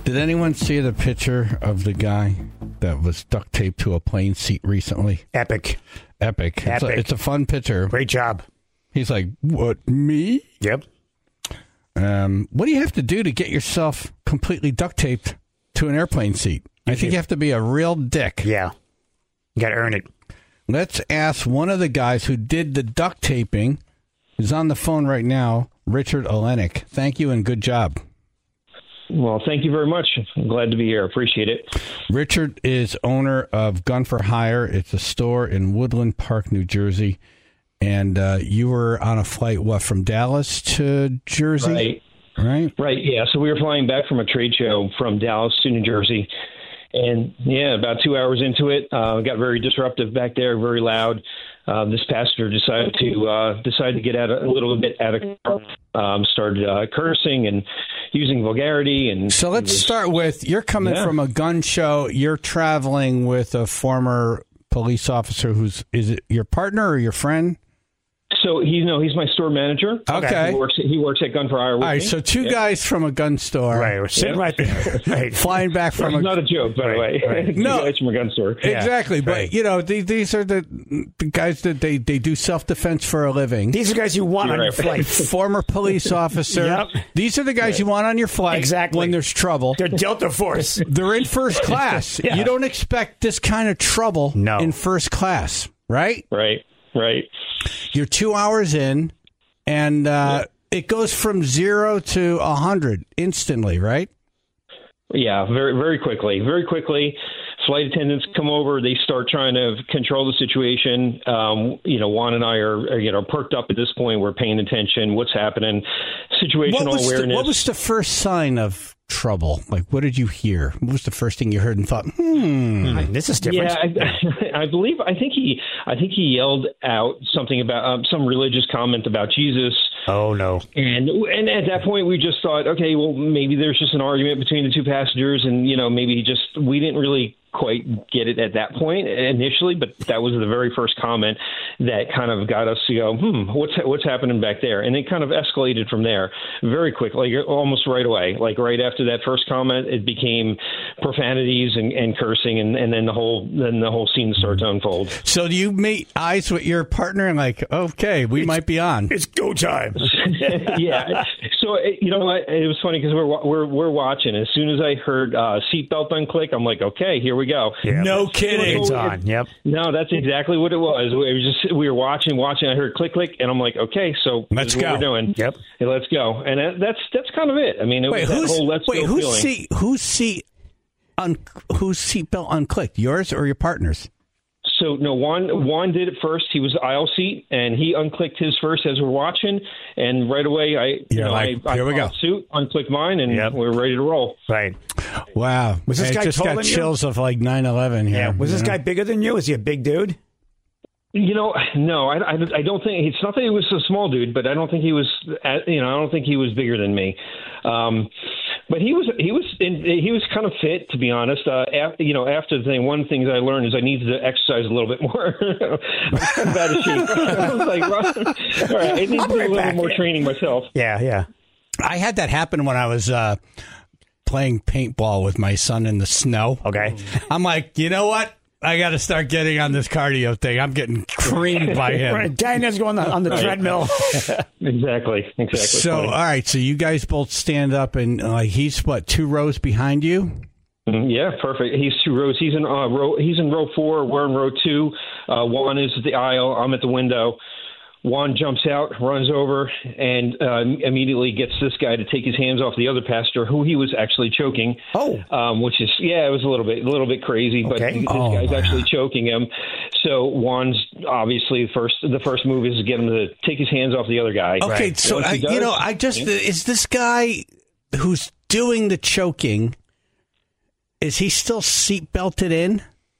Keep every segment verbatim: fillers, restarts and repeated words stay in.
Did anyone see the picture of the guy that was duct taped to a plane seat recently? Epic. Epic. It's, Epic. A, it's a fun picture. Great job. He's like, what, me? Yep. Um, what do you have to do to get yourself completely duct taped to an airplane seat? I think you have to be a real dick. Yeah. You got to earn it. Let's ask one of the guys who did the duct taping, who's on the phone right now, Richard Olenek. Thank you and good job. Well, thank you very much. I'm glad to be here. Appreciate it. Richard is owner of Gun for Hire. It's a store in Woodland Park, New Jersey. And uh, you were on a flight, what, from Dallas to Jersey? Right. Right? Right, yeah. So we were flying back from a trade show from Dallas to New Jersey. And, yeah, about two hours into it, uh, got very disruptive back there, very loud. Uh, this passenger decided to uh, decide to get out a, a little bit out of car, um, started uh, cursing and using vulgarity. And so let's was, start with, you're coming yeah. from a gun show. You're traveling with a former police officer who's, is it your partner or your friend? So he, no, he's my store manager. Okay, he works. He works at Gun for Hire. With All right, me. so two yeah. guys from a gun store, right? We're sitting yeah. right there, right. flying back from. It's a, not a joke, by right, the way. Right. two no, guys from a gun store. Exactly, yeah. but right. you know, the, these are the, the guys that they, they do self defense for a living. These are guys you want You're on right. your flight. Former police officer. Yep. These are the guys right. you want on your flight. Exactly. When there's trouble. They're Delta Force. They're in first class. yeah. You don't expect this kind of trouble no. in first class, right? Right. Right. You're two hours in, and uh, yeah. it goes from zero to a hundred instantly, right? Yeah, very, very quickly. Very quickly. Flight attendants come over. They start trying to control the situation. Um, you know, Juan and I are, are, you know, perked up at this point. We're paying attention. What's happening? Situational what awareness. The, what was the first sign of trouble? Like, what did you hear? What was the first thing you heard and thought, hmm, this is different? Yeah, I, I believe, I think he, I think he yelled out something about um, some religious comment about Jesus. Oh, no. And and at that point, we just thought, okay, well, maybe there's just an argument between the two passengers, and, you know, maybe he just, we didn't really quite get it at that point initially, but that was the very first comment that kind of got us to go, hmm, what's what's happening back there? And it kind of escalated from there very quickly, like almost right away. Like right after that first comment, it became profanities and, and cursing, and, and then the whole then the whole scene started to unfold. So do you meet eyes with your partner and like, okay, we it's, might be on. It's go time. Yeah. So you know what? It was funny because we're we're we're watching. As soon as I heard uh, seatbelt unclick, I'm like, okay, here we go. Yeah, no kidding. It's on. Yep. No, that's exactly what it was. It was just we were watching, watching. I heard click, click, and I'm like, okay, so let's this is go. What we're doing. Yep. Hey, let's go. And that, that's that's kind of it. I mean, it wait, was that who's whole let's wait, go whose feeling. seat? Whose seat? Un, whose seatbelt unclicked? Yours or your partner's? So no, Juan Juan did it first. He was aisle seat, and he unclicked his first as we're watching. And right away, I you You're know like, I, here I we go. Suit, unclicked mine, and yep. we're ready to roll. Right. Wow. Was this I guy just taller got than you? chills of like nine eleven here. Yeah. Was this know? guy bigger than you? Is he a big dude? You know, no, I, I, I don't think it's not that he was a small dude, but I don't think he was, you know, I don't think he was bigger than me. Um, but he was, he was, in, he was kind of fit, to be honest. Uh, after, you know, after the thing, one of the things I learned is I needed to exercise a little bit more. I was kind of out of shape. I was like, well, all right, I need to do a little bit more training myself. Yeah, yeah. I had that happen when I was uh, playing paintball with my son in the snow. Okay. I'm like, you know what? I got to start getting on this cardio thing. I'm getting creamed by him. Right. Daniel's going on the, on the treadmill. Exactly. Exactly. So, funny. all right. So you guys both stand up, and uh, he's what, two rows behind you? Mm-hmm. Yeah, perfect. He's two rows. He's in uh, row. He's in row four. We're in row two. Uh, Juan is at the aisle. I'm at the window. Juan jumps out, runs over, and uh, immediately gets this guy to take his hands off the other passenger, who he was actually choking. Oh, um, which is yeah, it was a little bit, a little bit crazy, but okay. this oh, guy's wow. actually choking him. So Juan's obviously the first. The first move is to get him to take his hands off the other guy. Okay, right. so I, does, you know, I just yeah. is this guy who's doing the choking? Is he still seat belted in?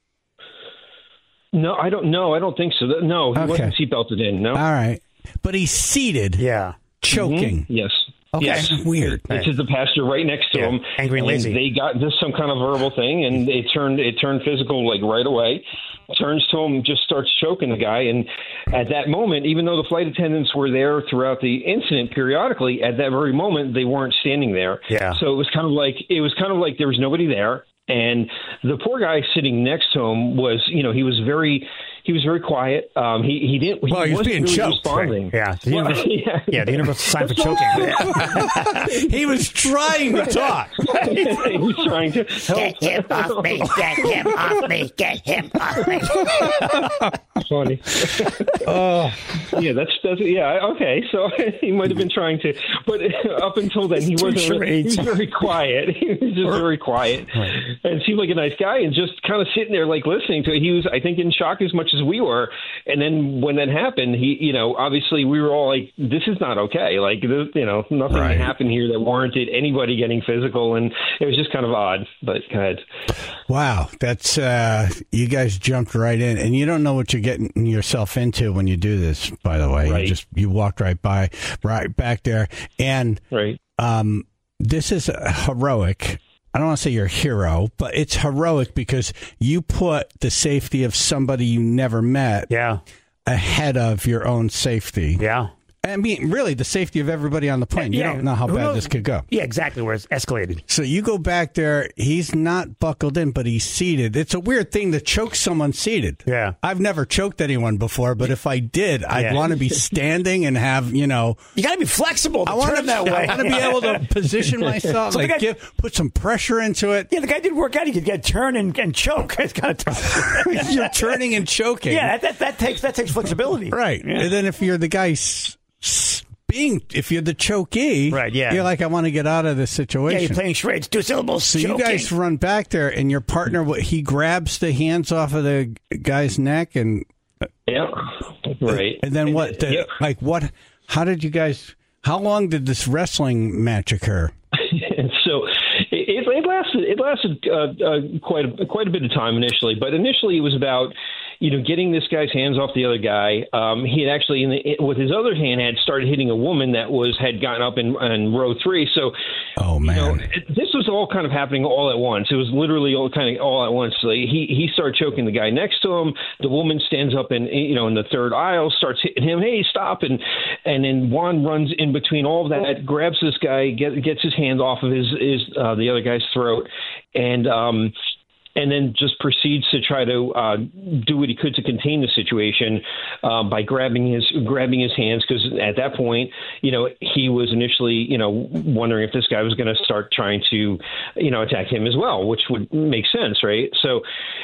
No, I don't know. I don't think so. No, he Okay. wasn't seatbelted in. No. All right, but he's seated. Yeah. Choking. Mm-hmm. Yes. Okay. Yes. Weird. This is the pastor right next to Yeah. him. Angry and lazy. They got just some kind of verbal thing, and it turned it turned physical like right away. turns to him, just starts choking the guy. And at that moment, even though the flight attendants were there throughout the incident periodically, at that very moment, they weren't standing there. Yeah. So it was kind of like, it was kind of like there was nobody there. And the poor guy sitting next to him was, you know, he was very, he was very quiet. Um, he he didn't. Well, he, he was wasn't being really choked. responding. Right. Yeah. The Well, universal, yeah. yeah, the universal sign for choking. He was trying to talk. he was trying to help. Get him off me! Get him off me! Get him off me! Funny. Oh, Yeah, that's that's yeah. Okay, so he might have been trying to, but up until then, he Two wasn't. Really, he was charades. very quiet. He was just very quiet, and seemed like a nice guy, and just kind of sitting there, like listening to it. He was, I think, in shock as much as we were. And then when that happened, he, you know, obviously we were all like, "This is not okay." Like, this, you know, nothing Right. happened here that warranted anybody getting physical, and it was just kind of odd. But go ahead. wow. That's, uh, you guys jumped right in. And you don't know what you're getting yourself into when you do this, by the way. Right. You just, you walked right by, right back there. And Right. um, this is a heroic. I don't want to say you're a hero, but it's heroic because you put the safety of somebody you never met Yeah. ahead of your own safety. Yeah. I mean, really, the safety of everybody on the plane. You Yeah. don't know how Who bad knows? this could go. Yeah, exactly where it's escalated. So you go back there. He's not buckled in, but he's seated. It's a weird thing to choke someone seated. Yeah. I've never choked anyone before, but if I did, I'd Yeah. want to be standing and have, you know, You got to be flexible to I want turn to that way. I want to be able to position myself, So the like guy- give, put some pressure into it. Yeah, the guy did work out. He could get turn and, and choke. It's kind of tough. You're turning and choking. Yeah, that, that, that takes that takes flexibility. Right. Yeah. And then if you're the guy s- s- being, if you're the chokee, Right, yeah. you're like, I want to get out of this Yeah, situation. you're playing charades. Two syllables. So choking. you guys run back there, and your partner, what, he grabs the hands off of the guy's neck, and Yeah. Right. and then what? The, Yeah. Like what? How did you guys? How long did this wrestling match occur? And so it, it lasted. It lasted uh, uh, quite a, quite a bit of time initially, but initially it was about, you know, getting this guy's hands off the other guy. Um, he had actually, in the, with his other hand, had started hitting a woman that was had gotten up in, in row three. So, Oh man! you know, it, this was all kind of happening all at once. It was literally all kind of all at once. So he he started choking the guy next to him. The woman stands up in you know in the third aisle, starts hitting him. Hey, stop! And and then Juan runs in between all of that, grabs this guy, get, gets his hand off of his is uh, the other guy's throat, and um, and then just proceeds to try to uh, do what he could to contain the situation uh, by grabbing his grabbing his hands, because at that point, you know, he was initially, you know, wondering if this guy was going to start trying to, you know, attack him as well, which would make sense, right? So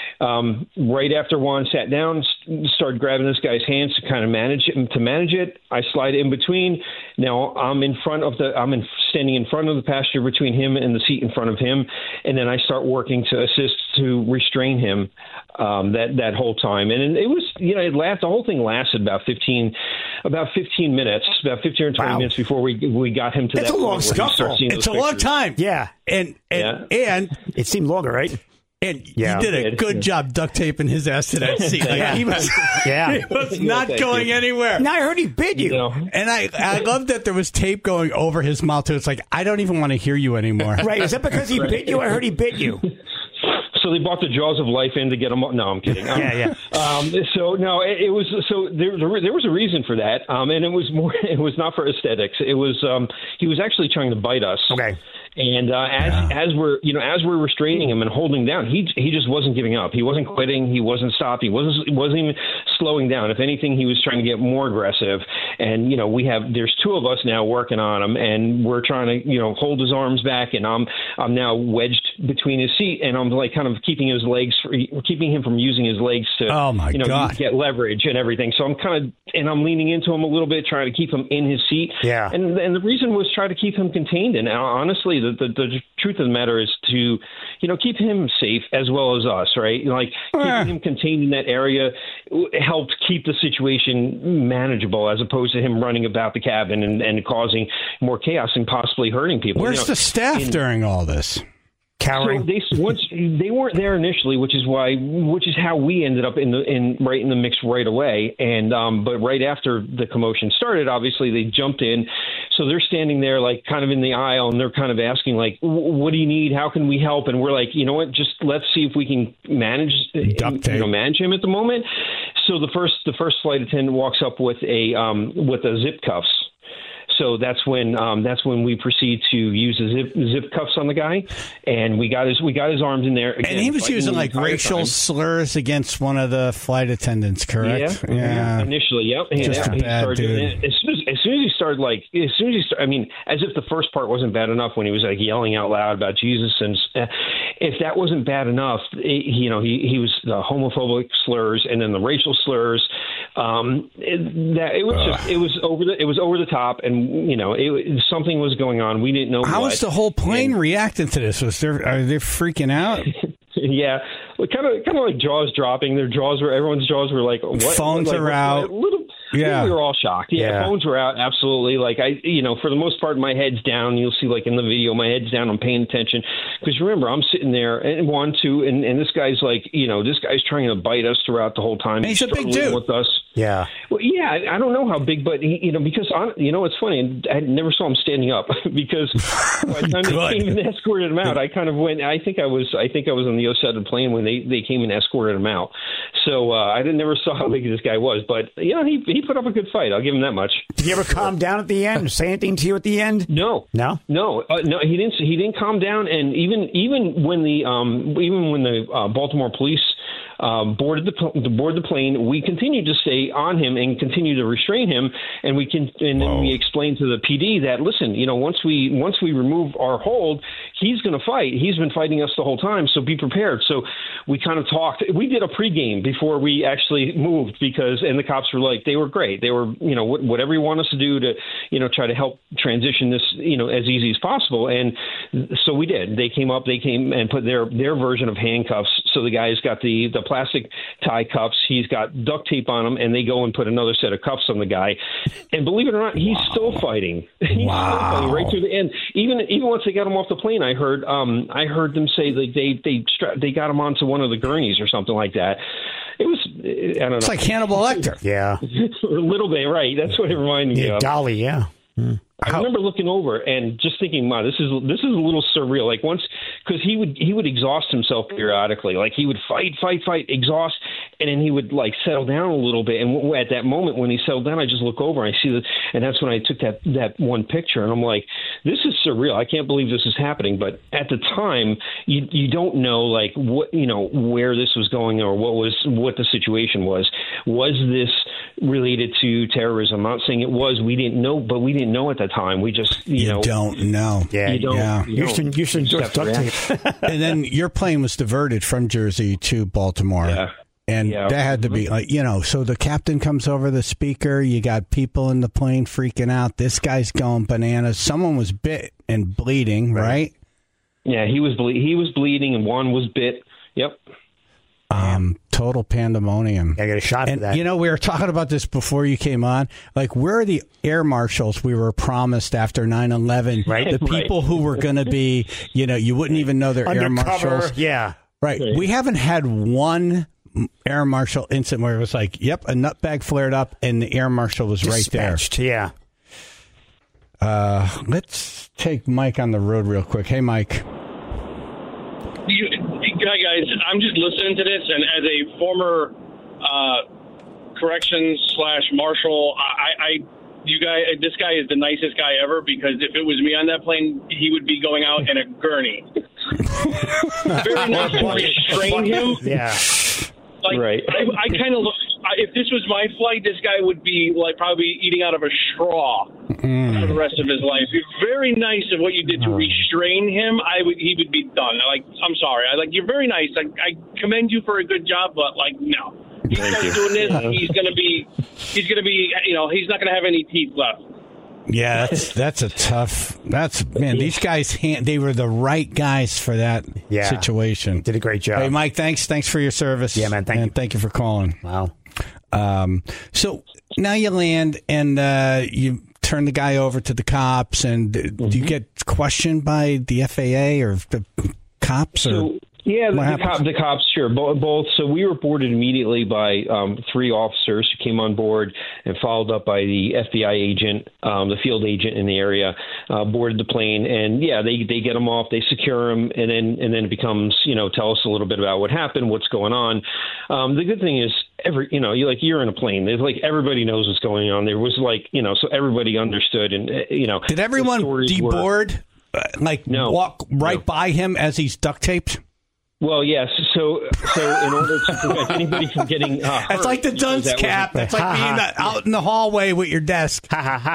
um, right after Juan sat down, started grabbing this guy's hands to kind of manage it, to manage it. I slide in between. Now I'm in front of the, I'm in, standing in front of the passenger between him and the seat in front of him, and then I start working to assist to restrain him um, that that whole time. And it was, you know, it last the whole thing lasted about fifteen, about fifteen minutes, about fifteen or twenty Wow. minutes before we we got him to That's that a long point where he started scuffle. seeing It's those a long pictures. time. Yeah. And and and It seemed longer, right? and Yeah. you did a It- good job duct taping his ass to that seat. Like, Yeah. he was Yeah. he was not Thank going you. anywhere. Now I heard he bit you. You know, And I, I love that there was tape going over his mouth too. It's like, I don't even want to hear you anymore. Right? Is that because he bit you? I heard he bit you. so they brought the jaws of life in to get him. No, I'm kidding. Um, Yeah, yeah. Um, so no, it, it was so there, there. There was a reason for that, um, and it was more. It was not for aesthetics. It was um, he was actually trying to bite us. Okay. And uh, as Yeah. as we're you know as we're restraining him and holding down, he he just wasn't giving up. He wasn't quitting. He wasn't stopping. He wasn't he wasn't even slowing down. If anything, he was trying to get more aggressive. And you know we have there's two of us now working on him, and we're trying to you know hold his arms back, and I'm I'm now wedged between his seat, and I'm like kind of keeping his legs keeping him from using his legs to Oh, my you know God. get leverage and everything. So I'm kind of and I'm leaning into him a little bit, trying to keep him in his seat. Yeah. And and the reason was try to keep him contained. And honestly, the the, the truth of the matter is to, you know, keep him safe as well as us, right? Like Yeah. keeping him contained in that area helped keep the situation manageable, as opposed to him running about the cabin and, and causing more chaos and possibly hurting people. Where's You know, the staff in- during all this? Cowering. So they once they weren't there initially, which is why, which is how we ended up in the in right in the mix right away. And um, but right after the commotion started, obviously they jumped in. So they're standing there, like kind of in the aisle, and they're kind of asking, like, "What do you need? How can we help?" And we're like, you know what? Just let's see if we can manage, Duct tape. you know, manage him at the moment. So the first the first flight attendant walks up with a um, with a zip cuffs. So that's when um, that's when we proceed to use the zip, zip cuffs on the guy, and we got his we got his arms in there. Again, and he was using like racial time. slurs against one of the flight attendants, correct? Yeah, yeah. Initially, yep. And Just yeah, a he bad started doing dude. it. As soon as, as soon as he started, like as soon as he started, I mean, as if the first part wasn't bad enough when he was like yelling out loud about Jesus, and uh, if that wasn't bad enough, it, you know, he he was the homophobic slurs and then the racial slurs. Um, it, that it was just, it was over the it was over the top, and you know, it, something was going on. We didn't know. How what. was the whole plane and, reacting to this? Was there are they freaking out? Yeah, well, kind of kind of like jaws dropping. Their jaws were everyone's jaws were like what? Phones like, are what, out. A little. Yeah, we were all shocked. Yeah, Yeah, phones were out. Absolutely. Like I, you know, for the most part, my head's down. You'll see, like in the video, my head's down. I'm paying attention because remember, I'm sitting there and one, two, and, and this guy's like, you know, this guy's trying to bite us throughout the whole time. And he's a big struggling dude with us. Yeah. Well, yeah, I, I don't know how big, but he, you know, because on, you know, it's funny. I never saw him standing up because by the time they came and escorted him out, I kind of went. I think I was. I think I was on the other side of the plane when they, they came and escorted him out. So uh, I didn't, never saw how big this guy was, but you know, he he put up a good fight. I'll give him that much. Did he ever calm down at the end? Say anything to you at the end? No, no, no, uh, no. He didn't. He didn't calm down. And even even when the um, even when the uh, Baltimore police um, boarded the boarded the plane, we continued to stay on him and continue to restrain him. And we can and then we explained to the P D that listen, you know, once we once we remove our hold, he's going to fight. He's been fighting us the whole time, so be prepared. So we kind of talked. We did a pregame before we actually moved because, and the cops were like, they were great. They were, you know, whatever you want us to do to, you know, try to help transition this, you know, as easy as possible. And so we did. They came up, they came and put their their version of handcuffs. So the guy's got the the plastic tie cuffs. He's got duct tape on him, and they go and put another set of cuffs on the guy. And believe it or not, he's wow. still fighting. He's wow. still fighting right through the end. Even even once they got him off the plane, I heard um I heard them say that they they stra- they got him onto one of the gurneys or something like that. It was I don't know. It's like Hannibal Lecter. Yeah, a little bit, right? That's what it reminded me yeah, of. Dolly, yeah. Mm. I remember looking over and just thinking, "Wow, this is this is a little surreal." Like once, because he would he would exhaust himself periodically. Like he would fight, fight, fight, exhaust, and then he would like settle down a little bit. And w- at that moment when he settled down, I just look over and I see that, and that's when I took that that one picture, and I'm like, "This is surreal. I can't believe this is happening." But at the time, you you don't know like what you know where this was going or what was what the situation was. Was this related to terrorism? I'm not saying it was. We didn't know, but we didn't know at that time. We just, you, you know, don't know. Yeah, you don't. Yeah. You, you don't should, you should just duct tape. And then your plane was diverted from Jersey to Baltimore. Yeah. And yeah. that had to be like, you know, so the captain comes over the speaker. You got people in the plane freaking out. This guy's going bananas. Someone was bit and bleeding, right? right? Yeah, he was ble- he was bleeding and one was bit. Yep. Um, total pandemonium. I got a shot and, of that. You know, we were talking about this before you came on. Like, where are the air marshals we were promised after nine eleven? Right. The people right. who were going to be, you know, you wouldn't even know they're air Undercover, marshals. yeah. Right. Right. We haven't had one air marshal incident where it was like, yep, a nutbag flared up and the air marshal was Dispatched, right there. Yeah. Uh, let's take Mike on the road real quick. Hey, Mike. You, hi guys, I'm just listening to this, and as a former uh, corrections slash marshal, I, I, you guy, this guy is the nicest guy ever. Because if it was me on that plane, he would be going out in a gurney. Very nice to restrain him. Yeah. Like, right. I, I kind of look. If this was my flight, this guy would be like probably eating out of a straw Mm. for the rest of his life. Very nice of what you did to restrain him. I would, he would be done. Like, I'm sorry. I like you're very nice. I, I commend you for a good job, but like, no, he starts doing this. He's gonna be, he's gonna be, you know, he's not gonna have any teeth left. Yeah, that's that's a tough. That's man. These guys, they were the right guys for that yeah. situation. Did a great job. Hey, Mike, thanks. Thanks for your service. Yeah, man. Thank and you. Thank you for calling. Wow. Um, so now you land and uh, you turn the guy over to the cops, and mm-hmm. do you get questioned by the F A A or the cops? Or So, yeah, the, the, cop, the cops, sure, both, both. So we were boarded immediately by um, three officers who came on board and followed up by the F B I agent, um, the field agent in the area, uh, boarded the plane. And, yeah, they, they get them off, they secure them, and then and then it becomes, you know, tell us a little bit about what happened, what's going on. Um, the good thing is, every you know, you like you're in a plane. There's like everybody knows what's going on. There was like, you know, so everybody understood. And, uh, you know. Did everyone deboard, were, uh, like no, walk right no. by him as he's duct taped? Well, yes. So, so in order to prevent anybody from getting uh, hurt, it's like the dunce that cap. It's like being the, out in the hallway with your desk.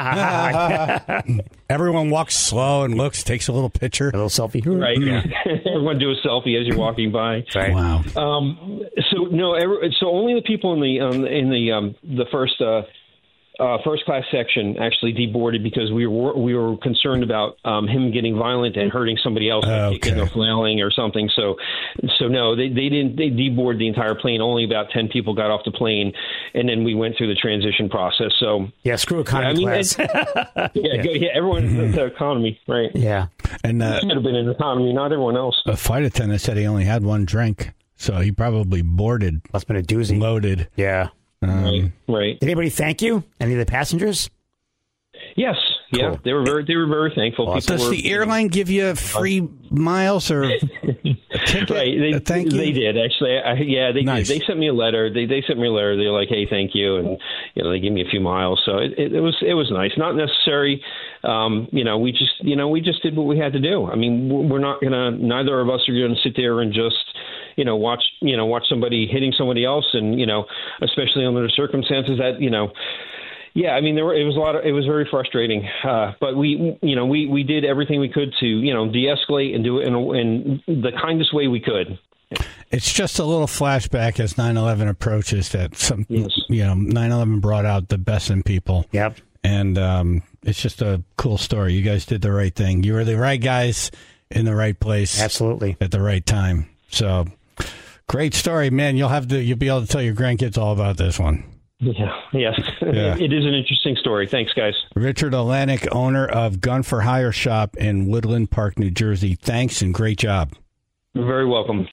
Everyone walks slow and looks, takes a little picture, a little selfie. Right. Yeah. Everyone do a selfie as you're walking by. Right. Wow. Um, so no. Every, so only the people in the um, in the um, the first. Uh, Uh, first class section actually deboarded because we were we were concerned about um, him getting violent and hurting somebody else, okay. like kicking or flailing or something. So, so no, they they didn't they deboarded the entire plane. Only about ten people got off the plane, and then we went through the transition process. So yeah, screw economy yeah, I mean, class. yeah, yeah. Go, yeah, everyone in the economy, right? Yeah, and uh, should have been in economy, not everyone else. A flight attendant said he only had one drink, so he probably boarded. Must have been a doozy. Loaded. Yeah. Um, right, right. Did anybody thank you? Any of the passengers? Yes. Cool. Yeah, they were very, they were very thankful. Awesome. Does were, the airline give you free miles or a ticket? Right, they, thank you. They did actually. I, yeah, they nice. did. They sent me a letter. They they sent me a letter. They're like, "Hey, thank you," and you know, they gave me a few miles. So it, it, it was it was nice. Not necessary. Um, you know, we just you know we just did what we had to do. I mean, we're not gonna. Neither of us are gonna sit there and just. You know, watch you know watch somebody hitting somebody else, and you know, especially under the circumstances that you know, yeah. I mean, there were it was a lot of it was very frustrating, uh, but we you know we, we did everything we could to you know de-escalate and do it in, a, in the kindest way we could. It's just a little flashback as nine eleven approaches that some yes. you know nine eleven brought out the best in people. Yep, and um, it's just a cool story. You guys did the right thing. You were the right guys in the right place, absolutely at the right time. So. Great story, man. You'll have to you'll be able to tell your grandkids all about this one. Yeah, yes. Yeah. It is an interesting story. Thanks, guys. Richard Olenek, owner of Gun for Hire Shop in Woodland Park, New Jersey. Thanks and great job. You're very welcome.